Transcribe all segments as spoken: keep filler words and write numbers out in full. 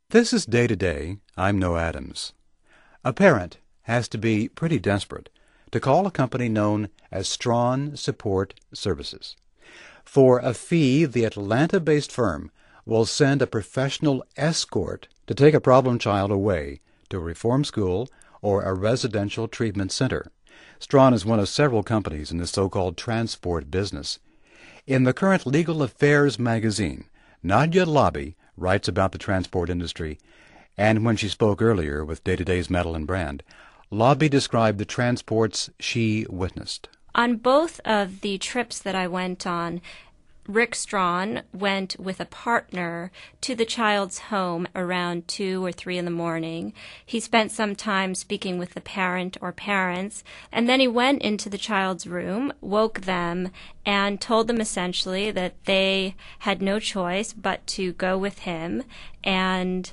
This is Day to Day. I'm Noah Adams. A parent has to be pretty desperate to call a company known as Strawn Support Services. For a fee, the Atlanta-based firm will send a professional escort to take a problem child away to a reform school or a residential treatment center. Strawn is one of several companies in the so-called transport business. In the current Legal Affairs magazine, Nadia Lobby writes about the transport industry, and when she spoke earlier with Day to Day's Madeline Brand, Lobby described the transports she witnessed. On both of the trips that I went on, Rick Strawn went with a partner to the child's home around two or three in the morning. He spent some time speaking with the parent or parents, and then he went into the child's room, woke them, and told them essentially that they had no choice but to go with him, and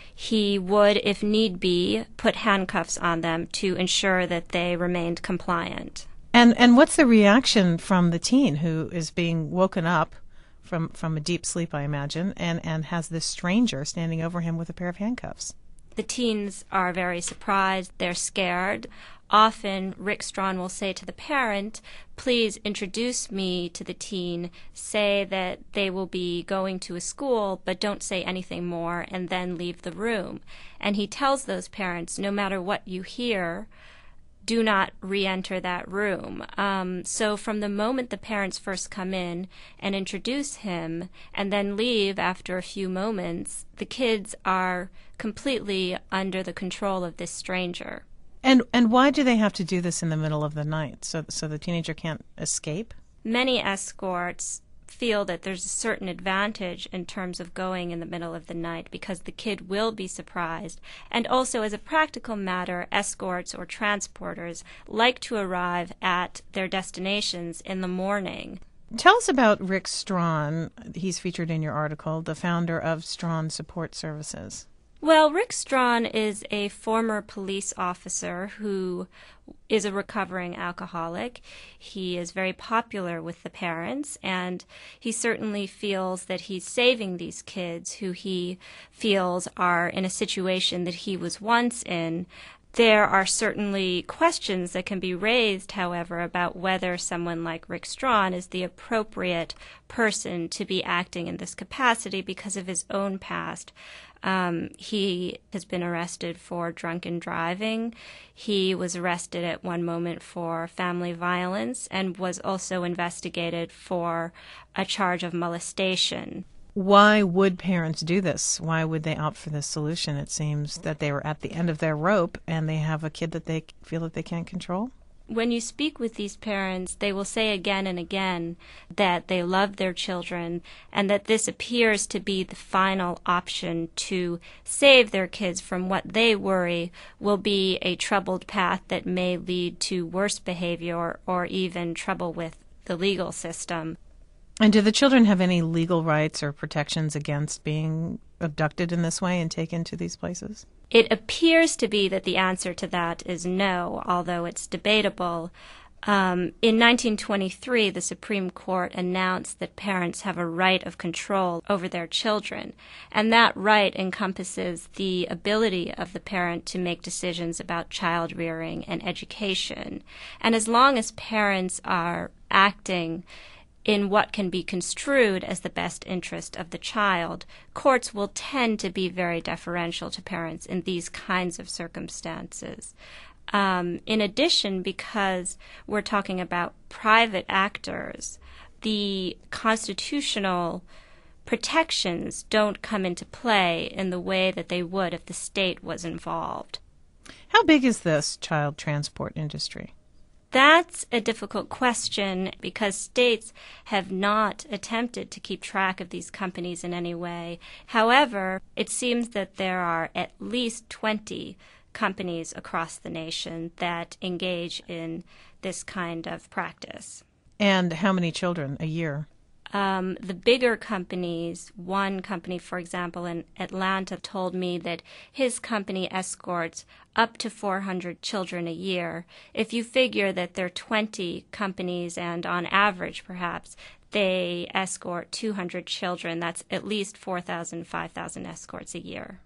he would, if need be, put handcuffs on them to ensure that they remained compliant. And and what's the reaction from the teen who is being woken up from, from a deep sleep, I imagine, and, and has this stranger standing over him with a pair of handcuffs? The teens are very surprised. They're scared. Often, Rick Strawn will say to the parent, please introduce me to the teen, say that they will be going to a school, but don't say anything more, and then leave the room. And he tells those parents, no matter what you hear, do not re-enter that room. Um, so from the moment the parents first come in and introduce him and then leave after a few moments, the kids are completely under the control of this stranger. And and why do they have to do this in the middle of the night, so so the teenager can't escape? Many escorts feel that there's a certain advantage in terms of going in the middle of the night because the kid will be surprised. And also, as a practical matter, escorts or transporters like to arrive at their destinations in the morning. Tell us about Rick Strawn. He's featured in your article, the founder of Strawn Support Services. Well, Rick Strawn is a former police officer who is a recovering alcoholic. He is very popular with the parents, and he certainly feels that he's saving these kids who he feels are in a situation that he was once in. There are certainly questions that can be raised, however, about whether someone like Rick Strawn is the appropriate person to be acting in this capacity because of his own past. Um, he has been arrested for drunken driving. He was arrested at one moment for family violence and was also investigated for a charge of molestation. Why would parents do this? Why would they opt for this solution? It seems that they were at the end of their rope and they have a kid that they feel that they can't control. When you speak with these parents, they will say again and again that they love their children and that this appears to be the final option to save their kids from what they worry will be a troubled path that may lead to worse behavior or even trouble with the legal system. And do the children have any legal rights or protections against being abducted in this way and taken to these places? It appears to be that the answer to that is no, although it's debatable. Um, in nineteen twenty-three, the Supreme Court announced that parents have a right of control over their children, and that right encompasses the ability of the parent to make decisions about child rearing and education. And as long as parents are acting in what can be construed as the best interest of the child, courts will tend to be very deferential to parents in these kinds of circumstances. Um, in addition, because we're talking about private actors, the constitutional protections don't come into play in the way that they would if the state was involved. How big is this child transport industry? That's a difficult question because states have not attempted to keep track of these companies in any way. However, it seems that there are at least twenty companies across the nation that engage in this kind of practice. And how many children a year? Um, the bigger companies, one company, for example, in Atlanta told me that his company escorts up to four hundred children a year. If you figure that there are twenty companies and on average, perhaps, they escort two hundred children, that's at least four thousand, five thousand escorts a year.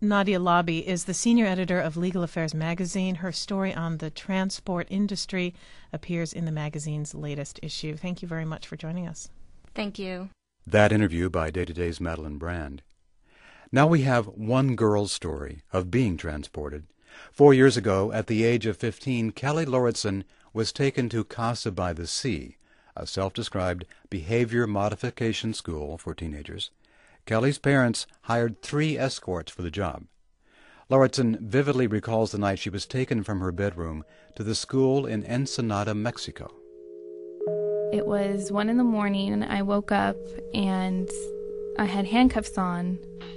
Nadia Lobby is the senior editor of Legal Affairs magazine. Her story on the transport industry appears in the magazine's latest issue. Thank you very much for joining us. Thank you. That interview by Day to Day's Madeline Brand. Now we have one girl's story of being transported. Four years ago, at the age of fifteen, Kelly Lauritsen was taken to Casa by the Sea, a self-described behavior modification school for teenagers. Kelly's parents hired three escorts for the job. Lauritsen vividly recalls the night she was taken from her bedroom to the school in Ensenada, Mexico. It was one in the morning, and I woke up, and I had handcuffs on.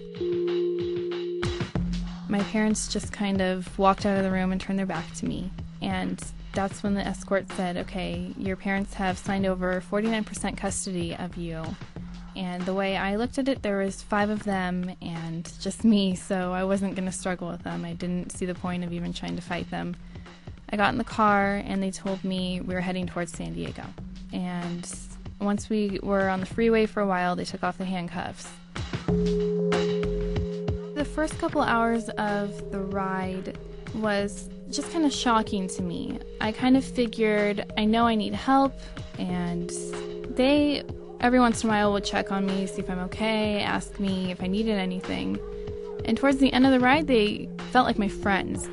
My parents just kind of walked out of the room and turned their back to me, and that's when the escort said, okay, your parents have signed over forty-nine percent custody of you. And the way I looked at it, there was five of them and just me, so I wasn't going to struggle with them. I didn't see the point of even trying to fight them. I got in the car, and they told me we were heading towards San Diego. And once we were on the freeway for a while, they took off the handcuffs. The first couple hours of the ride was just kind of shocking to me. I kind of figured, I know I need help, and they... every once in a while would check on me, see if I'm okay, ask me if I needed anything. And towards the end of the ride, they felt like my friends.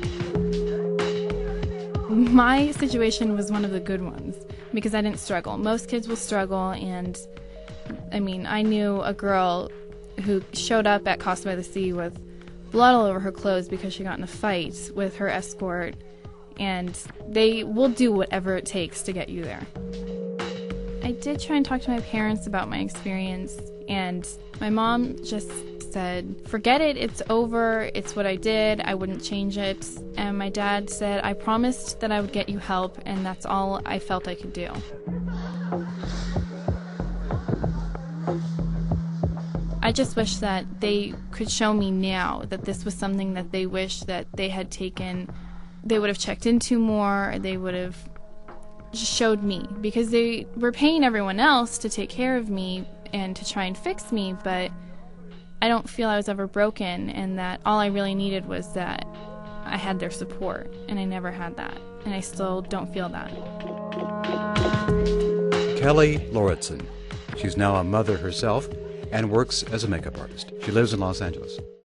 My situation was one of the good ones because I didn't struggle. Most kids will struggle, and I mean, I knew a girl who showed up at Casa by the Sea with blood all over her clothes because she got in a fight with her escort, and they will do whatever it takes to get you there. I did try and talk to my parents about my experience, and my mom just said, forget it, it's over, it's what I did, I wouldn't change it. And my dad said, I promised that I would get you help, and that's all I felt I could do. I just wish that they could show me now that this was something that they wish that they had taken, they would have checked into more, they would have just showed me, because they were paying everyone else to take care of me and to try and fix me, but I don't feel I was ever broken, and that all I really needed was that I had their support, and I never had that, and I still don't feel that. Kelly Lauritsen. She's now a mother herself and works as a makeup artist. She lives in Los Angeles.